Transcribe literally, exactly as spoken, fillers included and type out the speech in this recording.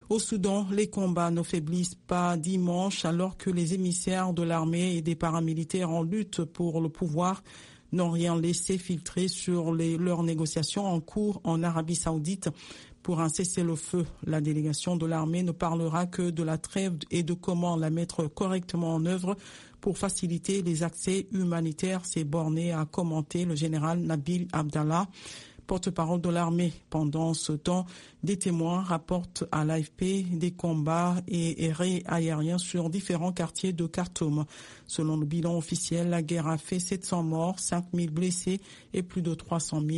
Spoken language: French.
Au Soudan, les combats ne faiblissent pas dimanche alors que les émissaires de l'armée et des paramilitaires en lutte pour le pouvoir n'ont rien laissé filtrer sur les, leurs négociations en cours en Arabie Saoudite pour un cessez-le-feu. La délégation de l'armée ne parlera que de la trêve et de comment la mettre correctement en œuvre pour faciliter les accès humanitaires, s'est borné à commenter le général Nabil Abdallah, porte-parole de l'armée. Pendant ce temps, des témoins rapportent à l'A F P des combats et arrêts aériens sur différents quartiers de Khartoum. Selon le bilan officiel, la guerre a fait sept cents morts, cinq mille blessés et plus de trois cent mille